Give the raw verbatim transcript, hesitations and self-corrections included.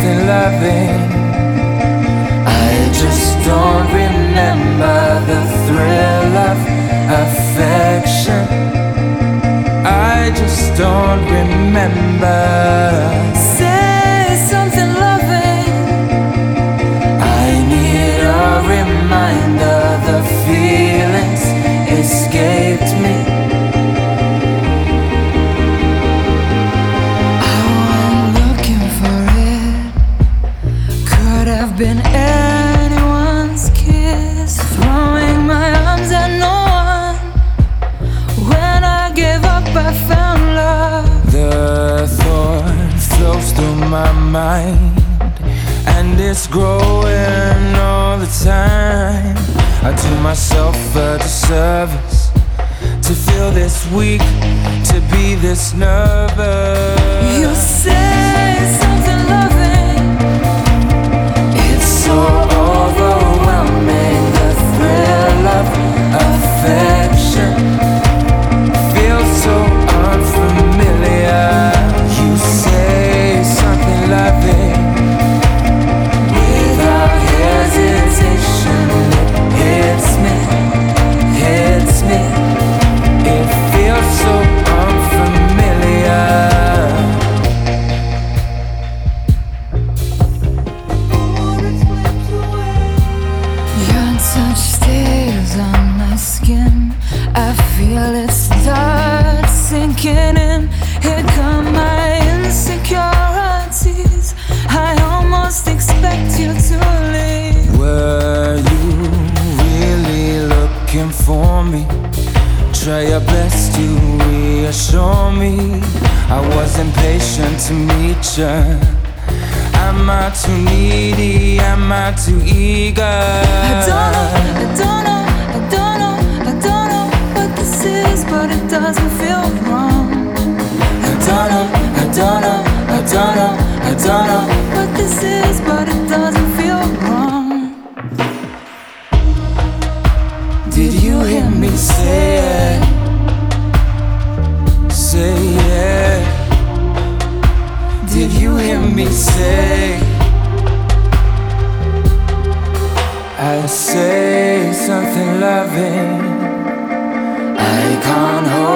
something loving. I just don't remember the thrill of affection. I just don't remember. Say something loving. I need a reminder. The feelings escaped me. Been anyone's kiss, throwing my arms at no one. When I gave up, I found love. The thought flows through my mind, and it's growing all the time. I do myself a disservice to feel this weak, to be this nervous. You say something loving. So overwhelming, the thrill of affection feels so unfamiliar. You say something loving without hesitation. It hits me, hits me. It feels so unfamiliar. Touch stays on my skin. I feel it start sinking in. Here come my insecurities. I almost expect you to leave. Were you really looking for me? Try your best to reassure me. I was impatient to meet you. Am I too needy? Am I too eager? I don't know, I don't know, I don't know, I don't know what this is, but it doesn't feel wrong. I don't know, I don't know, I don't know, I don't know what this is, but it doesn't feel wrong. Did you hear me say it? Say it. Did you hear me say? I say something loving. I can't hold